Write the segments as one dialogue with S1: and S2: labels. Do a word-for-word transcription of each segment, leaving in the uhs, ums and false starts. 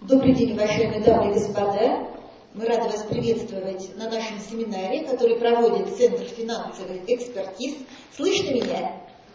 S1: Добрый день, уважаемые дамы и господа. Мы рады вас приветствовать на нашем семинаре, который проводит Центр финансовых экспертиз. Слышно меня?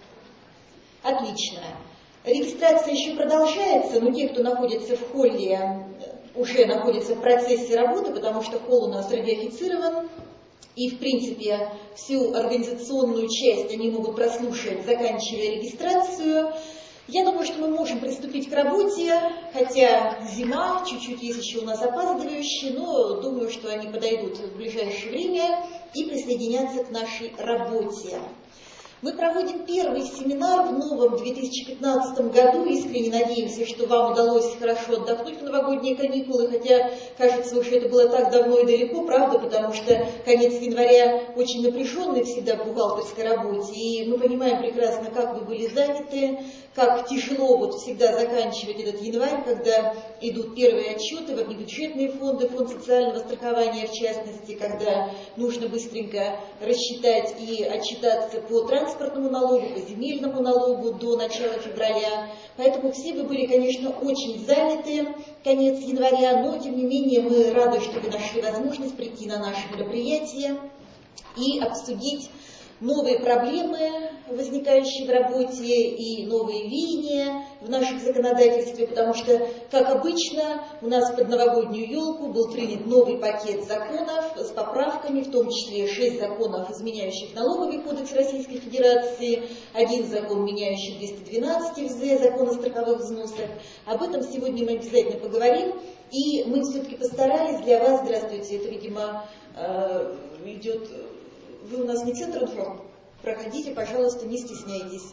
S1: Отлично. Регистрация еще продолжается, но те, кто находится в холле, уже находятся в процессе работы, потому что холл у нас радиофицирован. И, в принципе, всю организационную часть они могут прослушать, заканчивая регистрацию. Я думаю, что мы можем приступить к работе, хотя зима, чуть-чуть есть еще у нас опаздывающие, но думаю, что они подойдут в ближайшее время и присоединятся к нашей работе. Мы проводим первый семинар в новом две тысячи пятнадцатом году. Искренне надеемся, что вам удалось хорошо отдохнуть в новогодние каникулы, хотя, кажется, уж это было так давно и далеко, правда, потому что конец января очень напряженный всегда в бухгалтерской работе, и мы понимаем прекрасно, как вы были заняты, как тяжело вот всегда заканчивать этот январь, когда идут первые отчеты в внебюджетные фонды, фонд социального страхования в частности, когда нужно быстренько рассчитать и отчитаться по транспортному налогу, по земельному налогу до начала февраля. Поэтому все вы были, конечно, очень заняты, конец января, но тем не менее мы рады, что вы нашли возможность прийти на наше мероприятие и обсудить новые проблемы, возникающие в работе, и новые веяния в нашем законодательстве, потому что, как обычно, у нас под новогоднюю елку был принят новый пакет законов с поправками, в том числе шесть законов, изменяющих налоговый кодекс Российской Федерации, один закон, меняющий двести двенадцать эф зэ, закон о страховых взносах. Об этом сегодня мы обязательно поговорим, и мы все-таки постарались для вас, здравствуйте, это, видимо, идет... Вы у нас не центр информ? Проходите, пожалуйста, не стесняйтесь.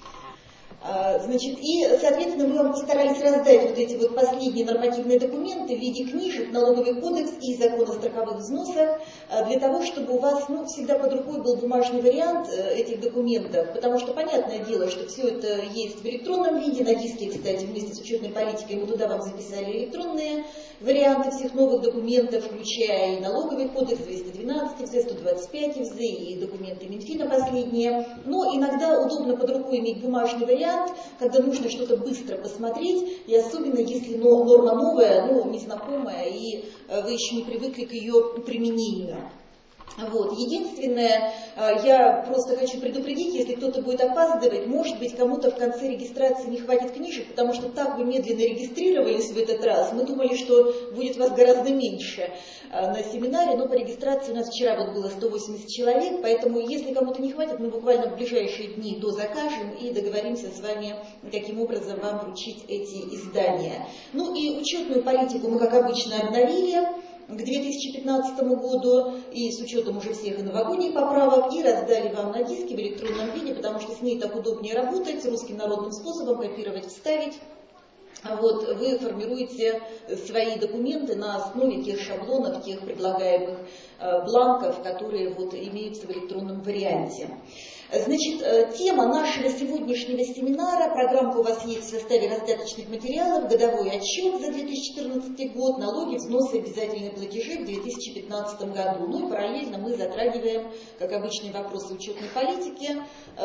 S1: Значит, и, соответственно, мы вам постарались раздать вот эти вот последние нормативные документы в виде книжек, налоговый кодекс и закон о страховых взносах, для того, чтобы у вас, ну, всегда под рукой был бумажный вариант этих документов, потому что, понятное дело, что все это есть в электронном виде, на диске, кстати, вместе с учетной политикой мы туда вам записали электронные варианты всех новых документов, включая и налоговый кодекс двести двенадцать эф зэ, сто двадцать пять эф зэ и документы Минфина последние, но иногда удобно под рукой иметь бумажный вариант, когда нужно что-то быстро посмотреть, и особенно если норма новая, ну, незнакомая, и вы еще не привыкли к ее применению. Вот. Единственное, я просто хочу предупредить, если кто-то будет опаздывать, может быть, кому-то в конце регистрации не хватит книжек, потому что так вы медленно регистрировались в этот раз. Мы думали, что будет вас гораздо меньше на семинаре, но по регистрации у нас вчера вот было сто восемьдесят человек, поэтому если кому-то не хватит, мы буквально в ближайшие дни дозакажем и договоримся с вами, каким образом вам вручить эти издания. Ну и учетную политику мы, как обычно, обновили к две тысячи пятнадцатому году, и с учетом уже всех и новогодних поправок, и раздали вам на диске в электронном виде, потому что с ней так удобнее работать, русским народным способом копировать, вставить. Вот, вы формируете свои документы на основе тех шаблонов, тех предлагаемых э, бланков, которые вот, имеются в электронном варианте. Значит, тема нашего сегодняшнего семинара, программка у вас есть в составе раздаточных материалов, годовой отчет за две тысячи четырнадцатый год, налоги, взносы и обязательные платежи в две тысячи пятнадцатом году. Ну и параллельно мы затрагиваем, как обычные вопросы учетной политики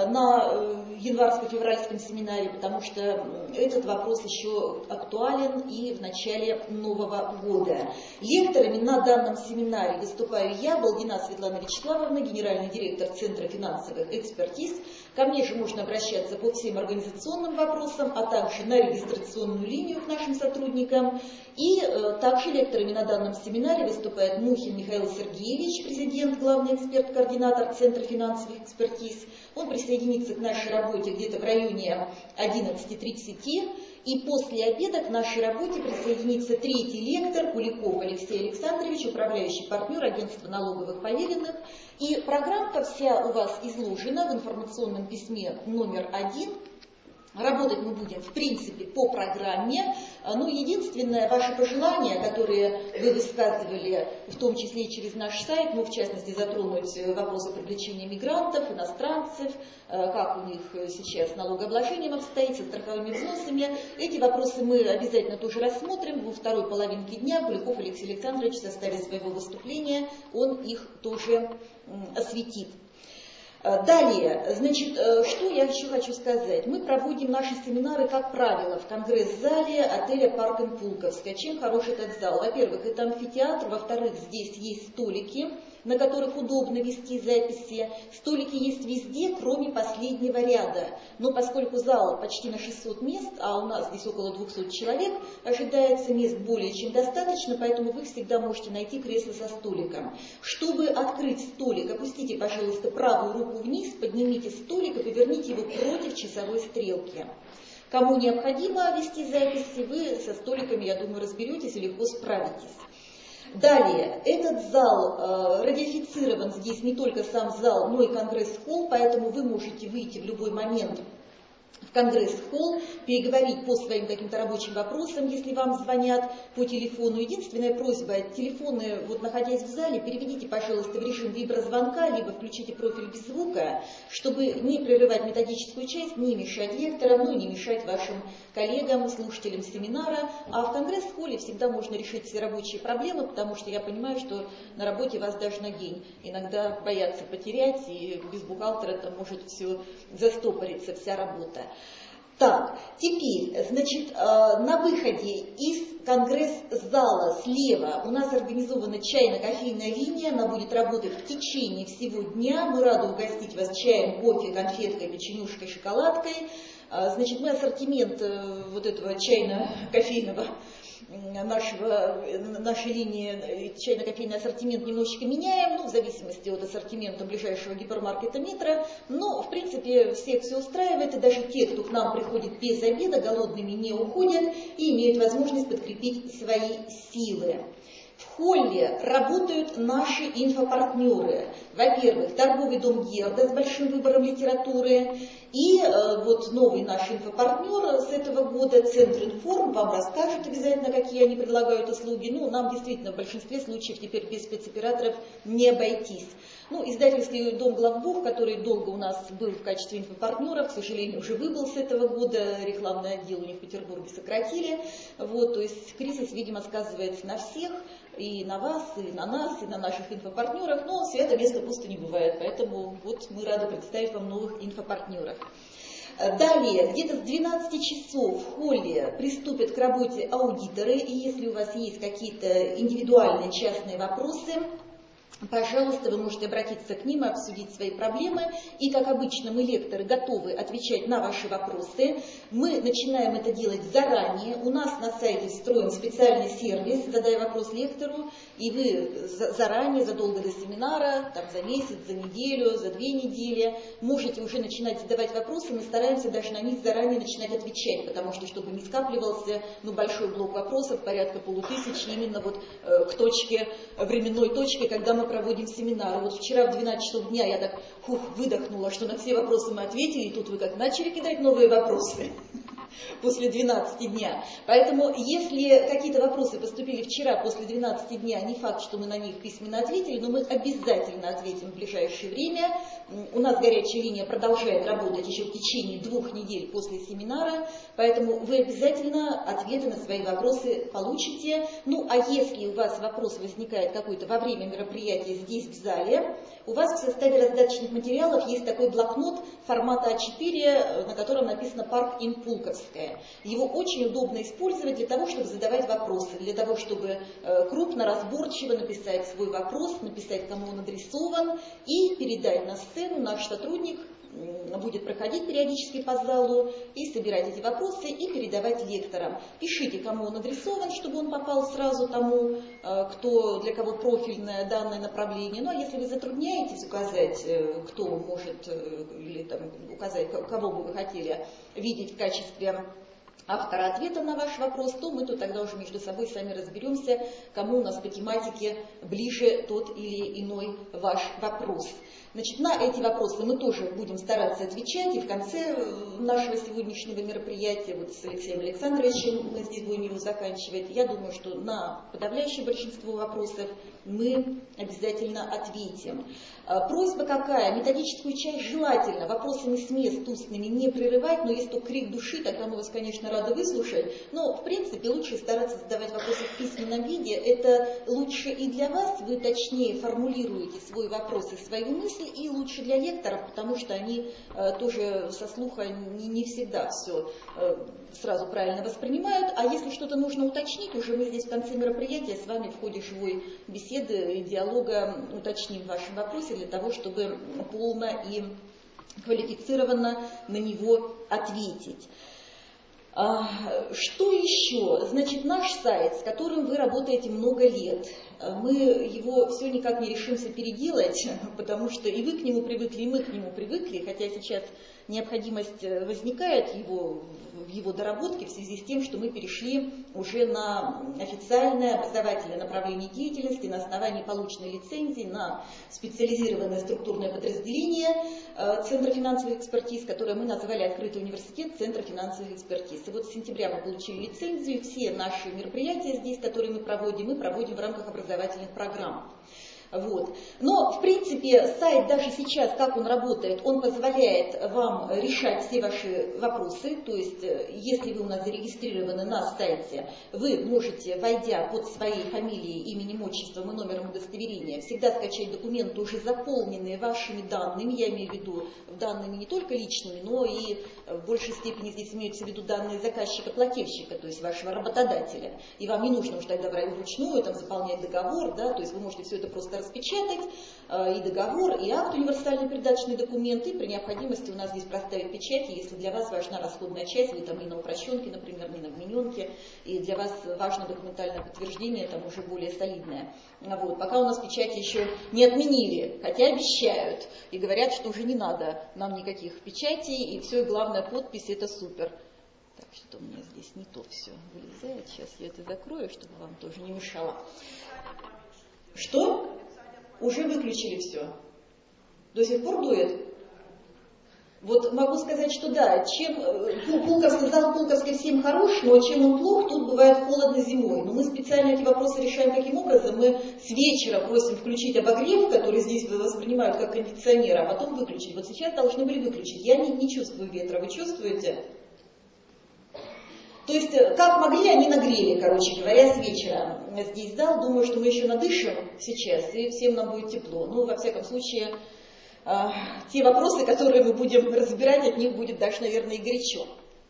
S1: на январско-февральском семинаре, потому что этот вопрос еще актуален и в начале нового года. Лекторами на данном семинаре выступаю я, Балдина Светлана Вячеславовна, генеральный директор Центра финансовых экспертиз. Ко мне же можно обращаться по всем организационным вопросам, а также на регистрационную линию к нашим сотрудникам. И э, также лекторами на данном семинаре выступает Мухин Михаил Сергеевич, президент, главный эксперт-координатор Центра финансовых экспертиз. Он присоединится к нашей работе где-то в районе одиннадцати тридцати. И после обеда к нашей работе присоединится третий лектор Куликов Алексей Александрович, управляющий партнер агентства налоговых поверенных. И программка вся у вас изложена в информационном письме номер один. Работать мы будем, в принципе, по программе. Но единственное, ваши пожелания, которые вы высказывали, в том числе и через наш сайт, ну, в частности, затронуть вопросы привлечения мигрантов, иностранцев, как у них сейчас с налогообложением обстоит, со страховыми взносами. Эти вопросы мы обязательно тоже рассмотрим. Во второй половинке дня Куликов Алексей Александрович в составе своего выступления, он их тоже осветит. Далее, значит, что я еще хочу сказать. Мы проводим наши семинары, как правило, в конгресс-зале отеля Парк ин Пулковская. Чем хорош этот зал? Во-первых, это амфитеатр, во-вторых, здесь есть столики, на которых удобно вести записи. Столики есть везде, кроме последнего ряда. Но поскольку зал почти на шестьсот мест, а у нас здесь около двухсот человек, ожидается мест более чем достаточно, поэтому вы всегда можете найти кресло со столиком. Чтобы открыть столик, опустите, пожалуйста, правую руку вниз, поднимите столик и поверните его против часовой стрелки. Кому необходимо вести записи, вы со столиками, я думаю, разберетесь и легко справитесь. Далее, этот зал э, радиофицирован, здесь не только сам зал, но и конгресс-холл, поэтому вы можете выйти в любой момент в конгресс-холл, переговорить по своим каким-то рабочим вопросам, если вам звонят по телефону. Единственная просьба, телефоны, вот находясь в зале, переведите, пожалуйста, в режим виброзвонка, либо включите профиль без звука, чтобы не прерывать методическую часть, не мешать лекторам, ну и не мешать вашим коллегам, слушателям семинара. А в конгресс-холле всегда можно решить все рабочие проблемы, потому что я понимаю, что на работе вас даже на день иногда боятся потерять, и без бухгалтера там может все застопориться, вся работа. Так, теперь, значит, на выходе из конгресс-зала слева у нас организована чайно-кофейная линия, она будет работать в течение всего дня. Мы рады угостить вас чаем, кофе, конфеткой, печенюшкой, шоколадкой. Значит, мы ассортимент вот этого чайно-кофейного нашего, нашей линии, чайно-кофейный ассортимент немножечко меняем, ну, в зависимости от ассортимента ближайшего гипермаркета Метро, но, в принципе, всех все устраивает, и даже те, кто к нам приходит без обеда, голодными не уходят и имеют возможность подкрепить свои силы. В холле работают наши инфопартнеры. Во-первых, торговый дом Герда с большим выбором литературы. И э, вот новый наш инфопартнер с этого года, Центр Информ, вам расскажет обязательно, какие они предлагают услуги. Ну, нам действительно в большинстве случаев теперь без спецоператоров не обойтись. Ну, издательский дом Главбух, который долго у нас был в качестве инфопартнера, к сожалению, уже выбыл с этого года, рекламный отдел у них в Петербурге сократили. Вот, то есть кризис, видимо, сказывается на всех, и на вас, и на нас, и на наших инфопартнерах, но свято место пусто не бывает, поэтому вот мы рады представить вам новых инфопартнеров. Далее, где-то с двенадцати часов в холле приступят к работе аудиторы, и если у вас есть какие-то индивидуальные частные вопросы, пожалуйста, вы можете обратиться к ним и обсудить свои проблемы. И, как обычно, мы, лекторы, готовы отвечать на ваши вопросы. Мы начинаем это делать заранее. У нас на сайте встроен специальный сервис «Задай вопрос лектору», и вы заранее, задолго до семинара, там, за месяц, за неделю, за две недели, можете уже начинать задавать вопросы. Мы стараемся даже на них заранее начинать отвечать, потому что, чтобы не скапливался ну, большой блок вопросов, порядка полутысячи, именно вот э, к точке, временной точке, когда мы проводим семинары. Вот вчера в двенадцать часов дня я так фух, выдохнула, что на все вопросы мы ответили, и тут вы как начали кидать новые вопросы после двенадцати дня. Поэтому, если какие-то вопросы поступили вчера после двенадцати дня, не факт, что мы на них письменно ответили, но мы обязательно ответим в ближайшее время. У нас горячая линия продолжает работать еще в течение двух недель после семинара, поэтому вы обязательно ответы на свои вопросы получите. Ну, а если у вас вопрос возникает какой-то во время мероприятия здесь, в зале, у вас в составе раздаточных материалов есть такой блокнот формата а четыре, на котором написано «Парк ин Пулковская». Его очень удобно использовать для того, чтобы задавать вопросы, для того, чтобы крупно, разборчиво написать свой вопрос, написать, кому он адресован, и передать на сцену. Наш сотрудник будет проходить периодически по залу и собирать эти вопросы и передавать лекторам. Пишите, кому он адресован, чтобы он попал сразу тому, кто, для кого профильное данное направление. Ну а если вы затрудняетесь указать, кто может, или там, указать, кого бы вы хотели видеть в качестве автора ответа на ваш вопрос, то мы тут тогда уже между собой сами разберемся, кому у нас по тематике ближе тот или иной ваш вопрос. Значит, на эти вопросы мы тоже будем стараться отвечать, и в конце нашего сегодняшнего мероприятия, вот с Алексеем Александровичем, мы здесь будем его заканчивать, я думаю, что на подавляющее большинство вопросов мы обязательно ответим. Просьба какая? Методическую часть желательно вопросами с мест устными не прерывать, но если только крик души, тогда мы вас, конечно, конечно, рада выслушать, но, в принципе, лучше стараться задавать вопросы в письменном виде. Это лучше и для вас, вы точнее формулируете свой вопрос и свою мысль, и лучше для лекторов, потому что они э, тоже со слуха не, не всегда все э, сразу правильно воспринимают. А если что-то нужно уточнить, уже мы здесь в конце мероприятия с вами в ходе живой беседы и диалога уточним в вашем вопросе для того, чтобы полно и квалифицированно на него ответить. Что еще? Значит, наш сайт, с которым вы работаете много лет, мы его все никак не решимся переделать, потому что и вы к нему привыкли, и мы к нему привыкли, хотя сейчас необходимость возникает его, в его доработке в связи с тем, что мы перешли уже на официальное образовательное направление деятельности на основании полученной лицензии на специализированное структурное подразделение Центра финансовых экспертиз, которое мы назвали «Открытый университет Центра финансовых экспертиз». И вот с сентября мы получили лицензию, все наши мероприятия здесь, которые мы проводим, мы проводим в рамках образовательных программ. Вот. Но, в принципе, сайт даже сейчас, как он работает, он позволяет вам решать все ваши вопросы. То есть, если вы у нас зарегистрированы на сайте, вы можете, войдя под своей фамилией, именем, отчеством и номером удостоверения, всегда скачать документы, уже заполненные вашими данными. Я имею в виду данными не только личными, но и в большей степени здесь имеются в виду данные заказчика-плательщика, то есть вашего работодателя. И вам не нужно уж тогда вручную там, заполнять договор, да, то есть вы можете все это просто распечатать, и договор, и акт универсальный передаточный документ, и при необходимости у нас здесь проставить печати, если для вас важна расходная часть, вы там не на упрощенке, например, не на вмененке, и для вас важно документальное подтверждение, там уже более солидное. Вот. Пока у нас печати еще не отменили, хотя обещают, и говорят, что уже не надо нам никаких печатей, и все, и главное, подпись, это супер. Так, что у меня здесь не то все вылезает, сейчас я это закрою, чтобы вам тоже не мешало. Что? Уже выключили все. До сих пор дует. Вот могу сказать, что да, чем Пулковский, зал Пулковский всем хорош, но чем он плох, тут бывает холодно зимой. Но мы специально эти вопросы решаем каким образом. Мы с вечера просим включить обогрев, который здесь воспринимают как кондиционер, а потом выключить. Вот сейчас должны были выключить. Я не, не чувствую ветра, вы чувствуете? То есть, как могли, они нагрели, короче говоря, с вечера здесь зал. Думаю, что мы еще надышим сейчас, и всем нам будет тепло. Ну, во всяком случае, те вопросы, которые мы будем разбирать, от них будет даже, наверное, и горячо.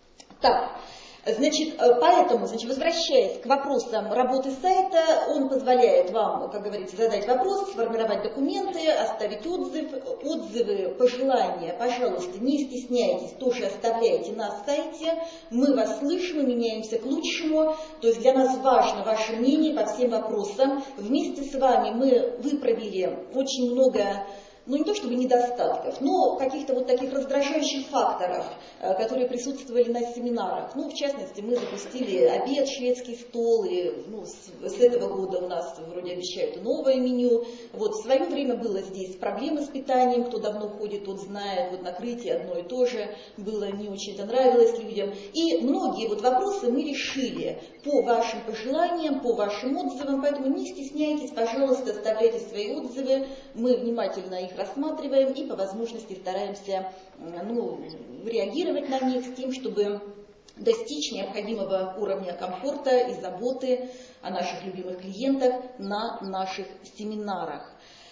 S1: Так, значит, поэтому, значит, возвращаясь к вопросам работы сайта, он позволяет вам, как говорится, задать вопрос, сформировать документы, оставить отзыв, отзывы, пожелания, пожалуйста, не стесняйтесь, тоже оставляйте на сайте, мы вас слышим, мы меняемся к лучшему, то есть для нас важно ваше мнение по всем вопросам. Вместе с вами мы выправили очень много, ну не то чтобы недостатков, но каких-то вот таких раздражающих факторов, которые присутствовали на семинарах. Ну, в частности, мы запустили обед, шведский стол, и ну, с, с этого года у нас вроде обещают новое меню. Вот в свое время было здесь проблемы с питанием, кто давно ходит, тот знает, вот накрытие одно и то же было, не очень-то нравилось людям. И многие вот вопросы мы решили по вашим пожеланиям, по вашим отзывам, поэтому не стесняйтесь, пожалуйста, оставляйте свои отзывы, мы внимательно их рассматриваем и по возможности стараемся ну, реагировать на них с тем, чтобы достичь необходимого уровня комфорта и заботы о наших любимых клиентах на наших семинарах.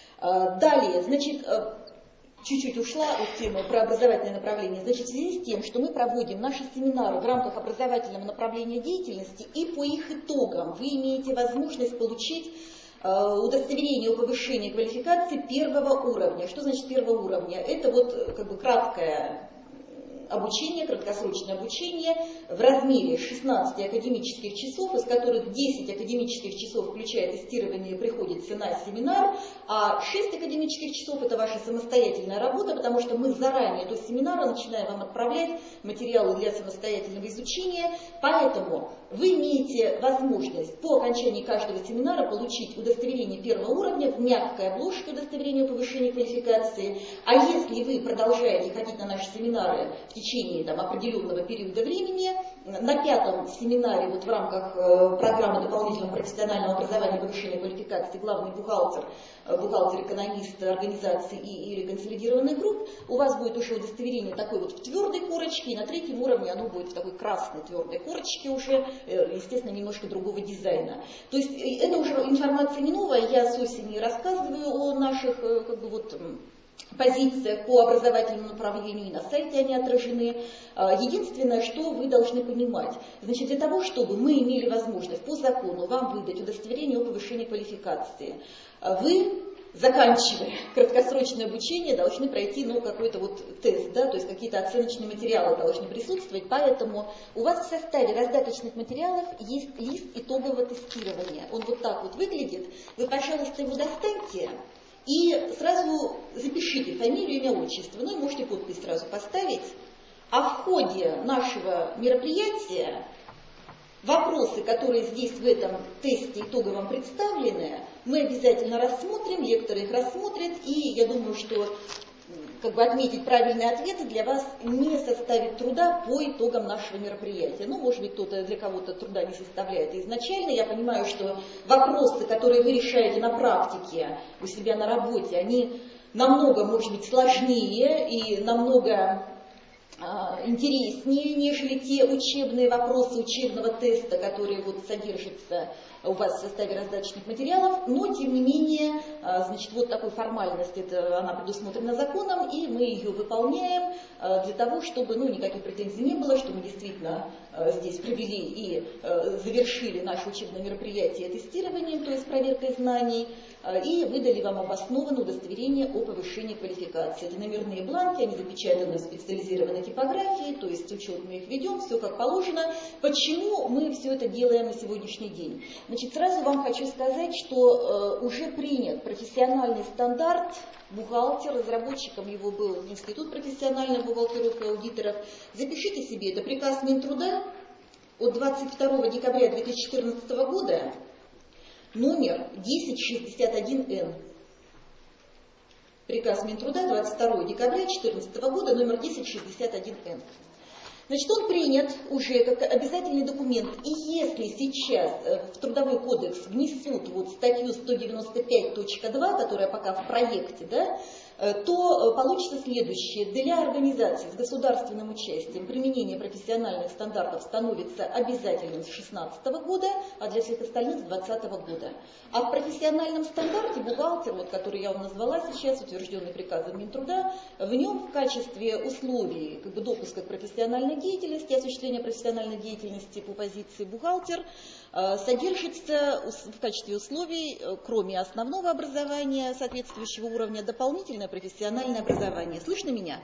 S1: Далее, значит, чуть-чуть ушла от темы про образовательное направление. Значит, в связи с тем, что мы проводим наши семинары в рамках образовательного направления деятельности, и по их итогам вы имеете возможность получить удостоверение о повышении квалификации первого уровня. Что значит первого уровня? Это вот как бы краткое обучение, краткосрочное обучение в размере шестнадцати академических часов, из которых десять академических часов, включая тестирование, приходится на семинар, а шесть академических часов это ваша самостоятельная работа, потому что мы заранее до семинара начинаем вам отправлять материалы для самостоятельного изучения, поэтому вы имеете возможность по окончании каждого семинара получить удостоверение первого уровня в мягкой обложке удостоверения о повышении квалификации, а если вы продолжаете ходить на наши семинары в течение там, определенного периода времени. На пятом семинаре вот в рамках э, программы дополнительного профессионального образования и повышения квалификации главный бухгалтер, э, бухгалтер-экономист организации и, или консолидированных групп, у вас будет уже удостоверение такой вот в твердой корочке, и на третьем уровне оно будет в такой красной твердой корочке уже, э, естественно, немножко другого дизайна. То есть э, это уже информация не новая, я с осени рассказываю о наших э, как бы вот позициях по образовательному направлению, и на сайте они отражены. Единственное, что вы должны понимать, значит, для того, чтобы мы имели возможность по закону вам выдать удостоверение о повышении квалификации, вы, заканчивая краткосрочное обучение, должны пройти ну, какой-то вот тест, да, то есть какие-то оценочные материалы должны присутствовать, поэтому у вас в составе раздаточных материалов есть лист итогового тестирования. Он вот так вот выглядит. Вы, пожалуйста, его достаньте и сразу запишите фамилию, имя, отчество, ну и можете подпись сразу поставить. А в ходе нашего мероприятия вопросы, которые здесь в этом тесте итоговом представлены, мы обязательно рассмотрим, лекторы их рассмотрят, и я думаю, что как бы отметить правильные ответы для вас не составит труда по итогам нашего мероприятия. Ну, может быть, кто-то для кого-то труда не составляет изначально. Я понимаю, что вопросы, которые вы решаете на практике у себя на работе, они намного, может быть, сложнее и намного а, интереснее, нежели те учебные вопросы учебного теста, которые вот содержатся у вас в составе раздаточных материалов, но, тем не менее, значит, вот такой формальность, это, она предусмотрена законом, и мы ее выполняем для того, чтобы ну, никаких претензий не было, что мы действительно здесь провели и завершили наше учебное мероприятие тестированием, то есть проверкой знаний, и выдали вам обоснованное удостоверение о повышении квалификации. Это номерные бланки, они запечатаны в специализированной типографии, то есть учет мы их ведем, все как положено. Почему мы все это делаем на сегодняшний день? Значит, сразу вам хочу сказать, что э, уже принят профессиональный стандарт бухгалтер, разработчиком его был Институт профессиональных бухгалтеров и аудиторов. Запишите себе, это приказ Минтруда от двадцать второго декабря две тысячи четырнадцатого года, номер десять шестьдесят один эн. Приказ Минтруда двадцать второго декабря две тысячи четырнадцатого года, номер десять шестьдесят один эн. Значит, он принят уже как обязательный документ, и если сейчас в Трудовой кодекс внесут вот статью сто девяносто пять точка два, которая пока в проекте, да, то получится следующее. Для организаций с государственным участием применение профессиональных стандартов становится обязательным с две тысячи шестнадцатого года, а для всех остальных с две тысячи двадцатого года. А в профессиональном стандарте бухгалтер, вот, который я вам назвала сейчас, утвержденный приказом Минтруда, в нем в качестве условий как бы, допуска к профессиональной деятельности, осуществления профессиональной деятельности по позиции бухгалтер, содержится в качестве условий, кроме основного образования соответствующего уровня, дополнительное профессиональное образование. Слышно меня?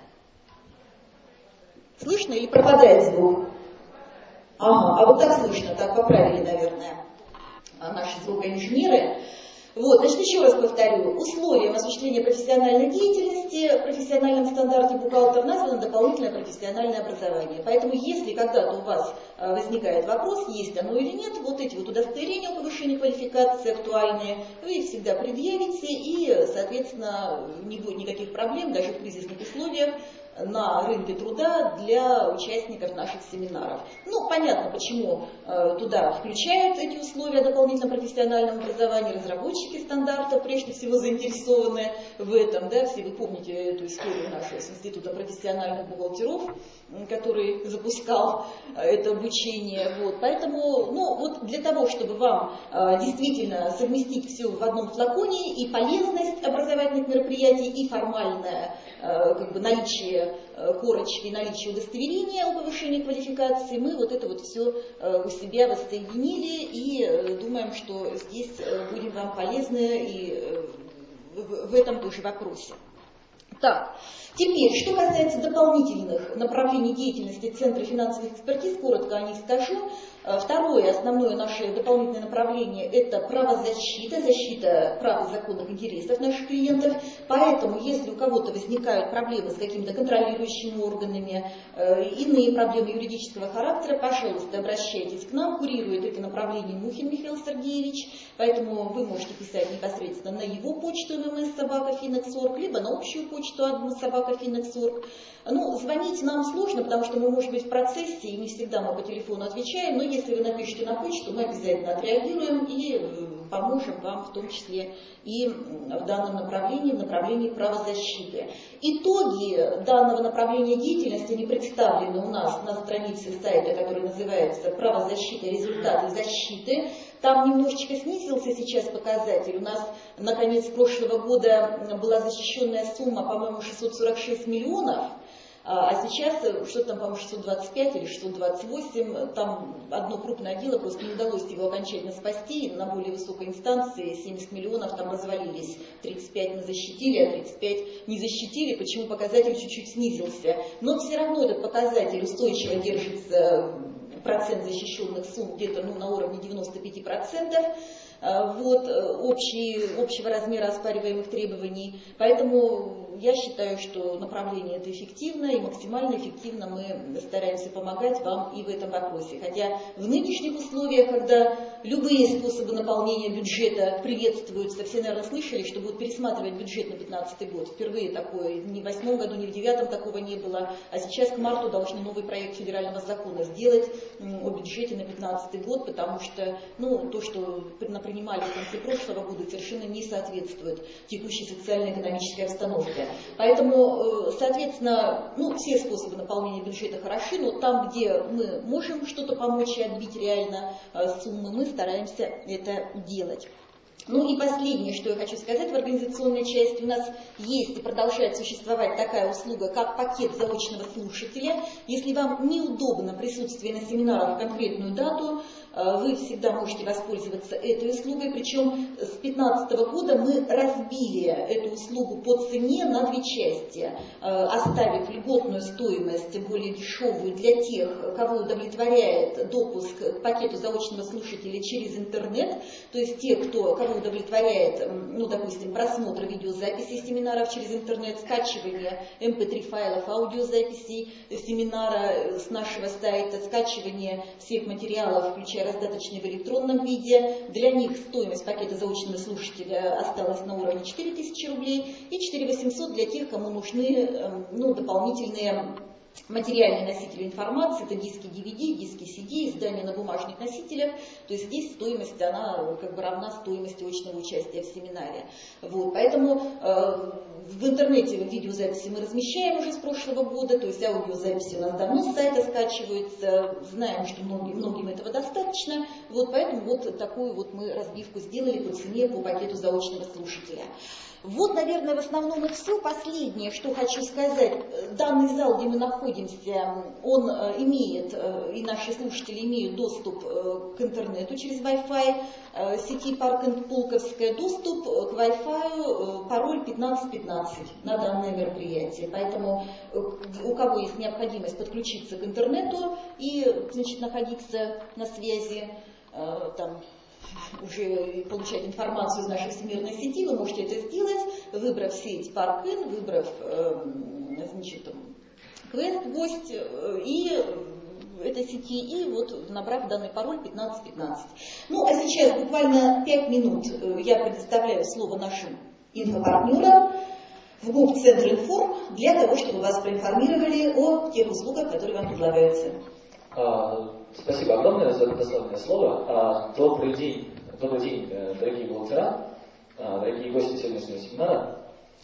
S1: Слышно или пропадает звук? Ага, а вот так слышно, так поправили, наверное, наши звукоинженеры. Вот, значит, еще раз повторю, условием осуществления профессиональной деятельности в профессиональном стандарте бухгалтер названо дополнительное профессиональное образование. Поэтому, если когда-то у вас возникает вопрос, есть оно или нет, вот эти вот удостоверения о повышении квалификации актуальные, вы их всегда предъявите, и, соответственно, не будет никаких проблем, даже в кризисных условиях, на рынке труда для участников наших семинаров. Ну, понятно, почему э, туда включают эти условия о дополнительном профессиональном образовании, разработчики стандартов, прежде всего, заинтересованы в этом. Да? Все вы помните эту историю нашего с Института профессиональных бухгалтеров, который запускал э, это обучение. Вот. Поэтому, ну, вот для того, чтобы вам э, действительно совместить все в одном флаконе, и полезность образовательных мероприятий, и формальное э, как бы, наличие корочки, наличие удостоверения о повышении квалификации, мы вот это вот все у себя воссоединили и думаем, что здесь будем вам полезны и в этом тоже вопросе. Так, теперь, что касается дополнительных направлений деятельности Центра финансовых экспертиз, коротко о них скажу. Второе, основное наше дополнительное направление – это правозащита, защита прав и законных интересов наших клиентов. Поэтому, если у кого-то возникают проблемы с какими-то контролирующими органами, э, иные проблемы юридического характера, пожалуйста, обращайтесь к нам. Курирует это направление Мухин Михаил Сергеевич. Поэтому вы можете писать непосредственно на его почту эм эм эс собака финекс точка орг, либо на общую почту админ собака финекс точка орг. Ну, звонить нам сложно, потому что мы, может быть, в процессе, и не всегда мы по телефону отвечаем, но если вы напишите на почту, мы обязательно отреагируем и поможем вам, в том числе и в данном направлении, в направлении правозащиты. Итоги данного направления деятельности не представлены у нас на странице сайта, который называется «Правозащита. Результаты защиты». Там немножечко снизился сейчас показатель. У нас на конец прошлого года была защищенная сумма, по-моему, шестьсот сорок шесть миллионов. А сейчас, что там, по-моему, шестьсот двадцать пять или шестьсот двадцать восемь, там одно крупное дело, просто не удалось его окончательно спасти, на более высокой инстанции семьдесят миллионов там развалились, тридцать пять мы защитили, а тридцать пять не защитили, почему показатель чуть-чуть снизился. Но все равно этот показатель устойчиво держится, процент защищенных сумм где-то ну, на уровне девяноста пяти процентов. Вот, общий, общего размера оспариваемых требований. Поэтому я считаю, что направление это эффективно, и максимально эффективно мы стараемся помогать вам и в этом вопросе. Хотя в нынешних условиях, когда любые способы наполнения бюджета приветствуются, все, наверное, слышали, что будут пересматривать бюджет на две тысячи пятнадцатый год. Впервые такое, ни в восьмом году, ни в девятом такого не было. А сейчас к марту должны новый проект федерального закона сделать о бюджете на две тысячи пятнадцатый год, потому что ну, то, что, например, принимали в конце прошлого года, совершенно не соответствует текущей социально-экономической обстановке. Поэтому, соответственно, ну, все способы наполнения бюджета хороши, но там, где мы можем что-то помочь и отбить реально суммы, мы стараемся это делать. Ну и последнее, что я хочу сказать в организационной части, у нас есть и продолжает существовать такая услуга, как пакет заочного слушателя. Если вам неудобно присутствие на семинарах в конкретную дату, вы всегда можете воспользоваться этой услугой, причем с две тысячи пятнадцатого года мы разбили эту услугу по цене на две части, оставив льготную стоимость, более дешевую для тех, кого удовлетворяет допуск к пакету заочного слушателя через интернет, то есть те, кто, кого удовлетворяет, ну, допустим, просмотр видеозаписей семинаров через интернет, скачивание эм пэ три файлов аудиозаписей семинара с нашего сайта, скачивание всех материалов, включая раздаточные в электронном виде. Для них стоимость пакета заочного слушателя осталась на уровне четыре тысячи рублей и четыре тысячи восемьсот для тех, кому нужны ну, дополнительные материальные носители информации, это диски ди ви ди, диски си ди, издания на бумажных носителях, то есть здесь стоимость, она как бы равна стоимости очного участия в семинаре. Вот, поэтому э, в интернете видеозаписи мы размещаем уже с прошлого года, то есть аудиозаписи у нас давно с сайта скачиваются, знаем, что многим, многим этого достаточно, вот, поэтому вот такую вот мы разбивку сделали по цене по пакету заочного слушателя. Вот, наверное, в основном и все. Последнее, что хочу сказать. Данный зал, где мы находимся, он имеет, и наши слушатели имеют доступ к интернету через Wi-Fi сети Парк энд Пулковская, доступ к Wi-Fi, пароль пятнадцать пятнадцать на данное мероприятие. Поэтому у кого есть необходимость подключиться к интернету и, значит, находиться на связи, там, уже получать информацию из нашей всемирной сети, вы можете это сделать, выбрав сеть Парк-Ин, выбрав э, значит, квест, гость э, и этой сети, и вот набрав данный пароль пятнадцать пятнадцать. Ну, а сейчас буквально пять минут я предоставляю слово нашим инфопартнерам в ГУП-центр Информ для того, чтобы вас проинформировали о тех услугах, которые вам предлагаются.
S2: Спасибо огромное за предоставленное слово. Добрый день, добрый день, дорогие бухгалтера, дорогие гости сегодняшнего семинара.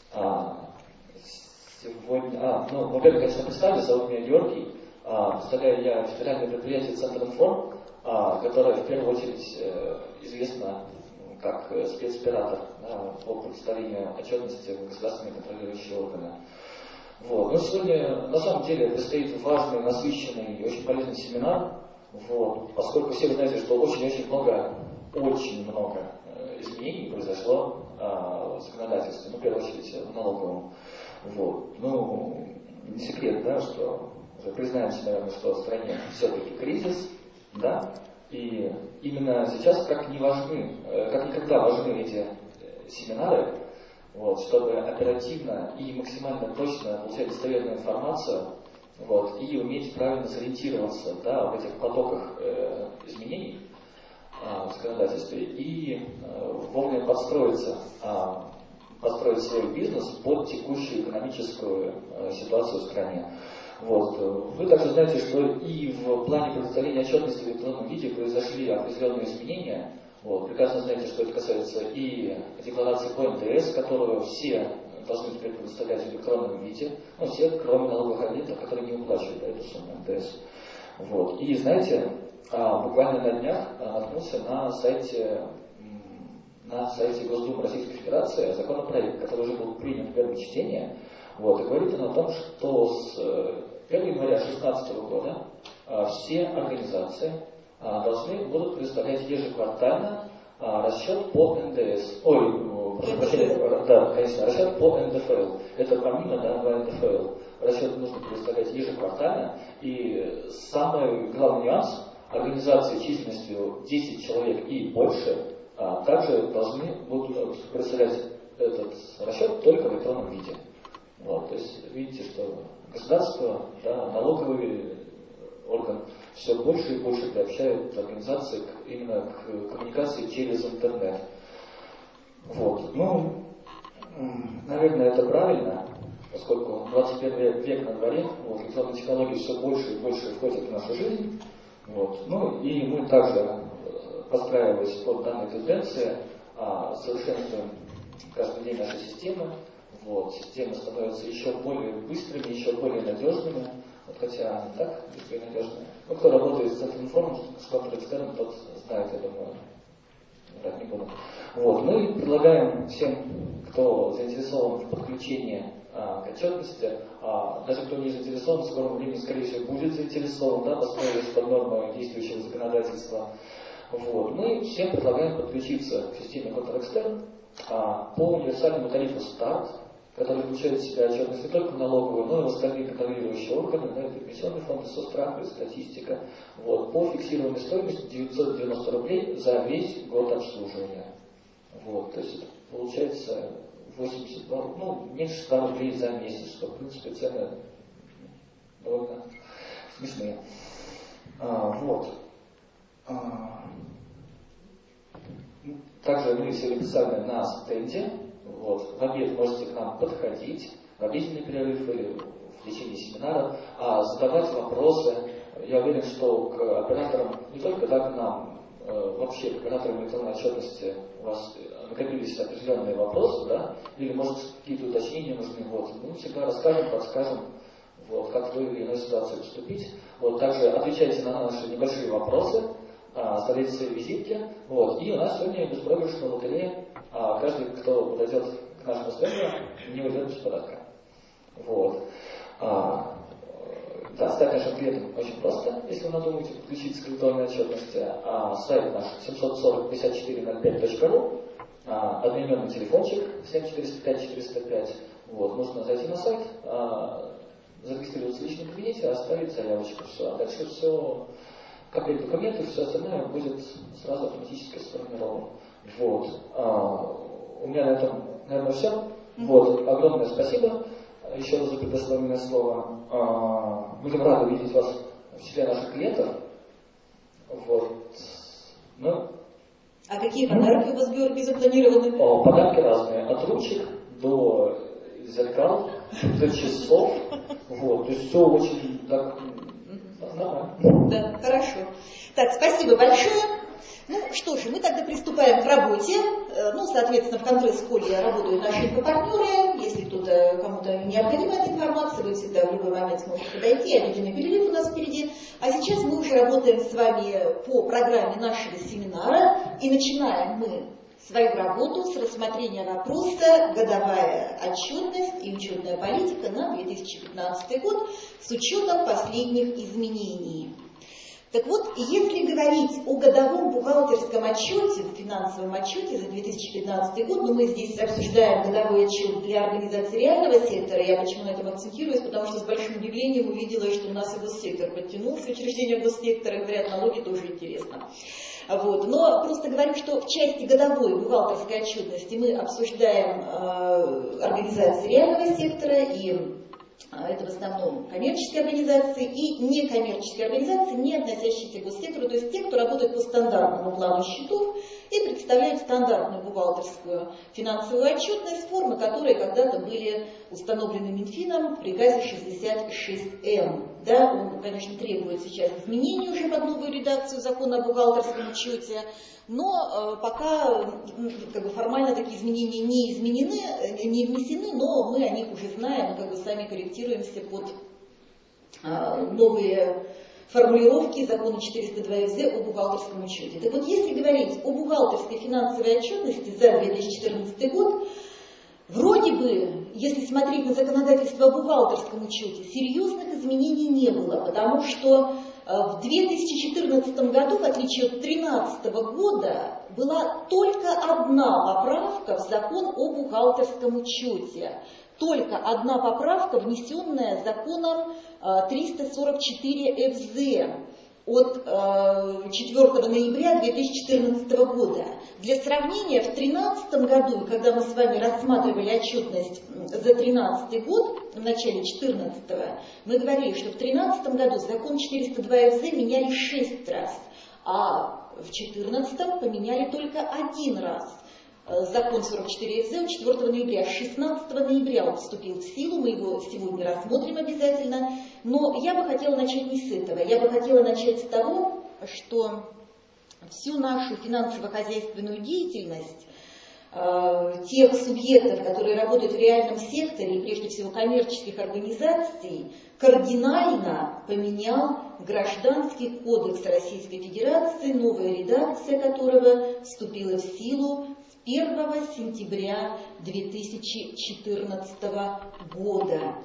S2: Сегодня, а, ну, во-первых, я себя представлю, зовут меня Георгий. Представляю я федеральное предприятие Центр Информ, которое в первую очередь известно как спецоператор да, по предоставлению отчетности в государственные контролирующие органы. Вот. Но сегодня на самом деле предстоит важный, насыщенный и очень полезный семинар, вот, поскольку все вы знаете, что очень-очень много, очень много э, изменений произошло э, в законодательстве, ну, в первую очередь в налоговом. Вот. Ну, не секрет, да, что уже признаемся, наверное, что в стране все-таки кризис, да, И именно сейчас как, не важны, как никогда важны эти семинары, вот, чтобы оперативно и максимально точно получать достоверную информацию, вот, и уметь правильно сориентироваться, да, в этих потоках э, изменений э, в законодательстве и э, вовремя подстроиться, э, построить свой бизнес под текущую экономическую э, ситуацию в стране. Вот. Вы также знаете, что и в плане предоставления отчетности в электронном виде произошли определенные изменения. Вот. Прекрасно знаете, что это касается и декларации по эн дэ эс, которую все должны теперь предоставлять в электронном виде, ну, все, кроме налоговых агентов, которые не уплачивают эту сумму эн дэ эс. Вот. И знаете, буквально на днях наткнулся на сайте, на сайте Госдумы Российской Федерации законопроект, который уже был принят в первом чтении. Вот, и говорит он о том, что с первого января две тысячи шестнадцатого года все организации должны будут предоставлять ежеквартально расчет по эн дэ эс. Ой, прошу прощения, да, конечно, расчет по эн дэ эф эл. Это помимо, да, эн дэ эф эл. Расчет нужно предоставлять ежеквартально. И самый главный нюанс, организации численностью десять человек и больше также должны будут представлять этот расчет только в электронном виде. Вот, то есть видите, что государство, да, налоговый орган все больше и больше приобщает организации к, именно к коммуникации через интернет. Вот. Ну, наверное, это правильно, поскольку двадцать первый век на дворе, вот, электронные технологии все больше и больше входят в нашу жизнь. Вот. Ну и мы также, подстраиваясь под данные тенденции, совершенствуем каждый день наши системы. Вот, системы становятся еще более быстрыми, еще более надежными, вот, хотя не так быстрые и надежные. Ну, кто работает с этим информом, с контр-экстерном, тот знает, я думаю, так не буду. Вот, мы предлагаем всем, кто заинтересован в подключении а, к отчетности, а, даже кто не заинтересован, в скором времени, скорее всего, будет заинтересован, да, построившись под нормы действующего законодательства. Вот, мы всем предлагаем подключиться к системе контр-экстерн а, по универсальному тарифу старт, который включает в себя отчетность не только налоговую, но и в остальные контролирующие органы, да, это пенсионные фонды, соцстрах и статистика. Вот, по фиксированной стоимости девятьсот девяносто рублей за весь год обслуживания. Вот, то есть получается восемьдесят два, ну, меньше ста рублей за месяц, что, в принципе, цены довольно смешные. А, вот. А, также мы сегодня представлены на стенде. Вот. В обед можете к нам подходить, в обеденный перерыв или в течение семинара, а задавать вопросы. Я уверен, что к операторам, не только да, к нам, э, вообще к операторам электронной отчетности у вас накопились определенные вопросы, да, или, может, какие-то уточнения нужны. Вот. Мы всегда расскажем, подскажем, вот, как в той или иной ситуации поступить. Вот. Также отвечайте на наши небольшие вопросы, оставляйте свои визитки. Вот. И у нас сегодня беспроигрышная лотерея. А каждый, кто подойдет к нашему стенду, не уйдет без подарка. Вот. А, да, стать нашим клиентом очень просто, если вы надумаете подключиться к электронной отчетности. А, сайт наш семь сорок пятьдесят четыре ноль пять точка ру, а, одноименный телефончик семь четыреста пять четыреста пять. Вот. Нужно зайти на сайт, а, зарегистрироваться в личном кабинете, оставить заявочку. Все. А дальше все, как и документы, все остальное будет сразу автоматически сформировано. Вот. А, у меня на этом, наверное, все. Mm-hmm. Вот. Огромное спасибо еще раз за предоставленное слово. А, будем рады видеть вас в числе наших клиентов. Вот. Ну,
S1: а какие подарки у вас, Георгий, запланированы?
S2: О, подарки разные. От ручек до зеркал, до часов. Вот. То есть все очень так нормально.
S1: Да, хорошо. Так, спасибо большое. Ну что же, мы тогда приступаем к работе. Ну, соответственно, в Контресс-холле работают наши инфопартнеры. Если кто-то, кому-то необходима эта информация, вы всегда в любой момент сможете подойти. Обеденный перерыв у нас впереди. А сейчас мы уже работаем с вами по программе нашего семинара. И начинаем мы свою работу с рассмотрения вопроса «Годовая отчетность и учетная политика на две тысячи пятнадцатый год с учетом последних изменений». Так вот, если говорить о годовом бухгалтерском отчете, финансовом отчете за две тысячи пятнадцатый год, но мы здесь обсуждаем годовой отчет для организации реального сектора, я почему на этом акцентируюсь, потому что с большим удивлением увидела, что у нас и госсектор подтянулся, учреждения госсектора, говорят, налоги тоже интересно. Вот. Но просто говорю, что в части годовой бухгалтерской отчетности мы обсуждаем э, организации реального сектора, и это в основном коммерческие организации и некоммерческие организации, не относящиеся к госсектору, то есть те, кто работает по стандартному плану счетов и представляют стандартную бухгалтерскую финансовую отчетность, формы которой когда-то были установлены Минфином в приказе шестьдесят шесть эм. Да, он, конечно, требует сейчас изменений уже под новую редакцию закона о бухгалтерском учете, но э, пока как бы, формально такие изменения не изменены, не внесены, но мы о них уже знаем, как бы сами корректируемся под э, новые формулировки закона четыреста два эф зэ о бухгалтерском учете. Так вот, если говорить о бухгалтерской финансовой отчетности за две тысячи четырнадцатый год, вроде бы, если смотреть на законодательство о бухгалтерском учете, серьезных изменений не было, потому что в две тысячи четырнадцатом году, в отличие от две тысячи тринадцатого года, была только одна поправка в закон о бухгалтерском учете. Только одна поправка, внесенная законом триста сорок четыре эф зэ от четвёртого ноября две тысячи четырнадцатого года. Для сравнения, в две тысячи тринадцатом году, когда мы с вами рассматривали отчетность за две тысячи тринадцатый год, в начале две тысячи четырнадцатого, мы говорили, что в две тысячи тринадцатом году закон четыреста два эф зэ меняли шесть раз, а в две тысячи четырнадцатом поменяли только один раз. Закон сорок четыре эф зэ от четвёртого ноября. шестнадцатого ноября он вступил в силу, мы его сегодня рассмотрим обязательно. Но я бы хотела начать не с этого. Я бы хотела начать с того, что всю нашу финансово-хозяйственную деятельность э, тех субъектов, которые работают в реальном секторе, и прежде всего коммерческих организаций, кардинально поменял Гражданский кодекс Российской Федерации, новая редакция которого вступила в силу первого сентября две тысячи четырнадцатого года.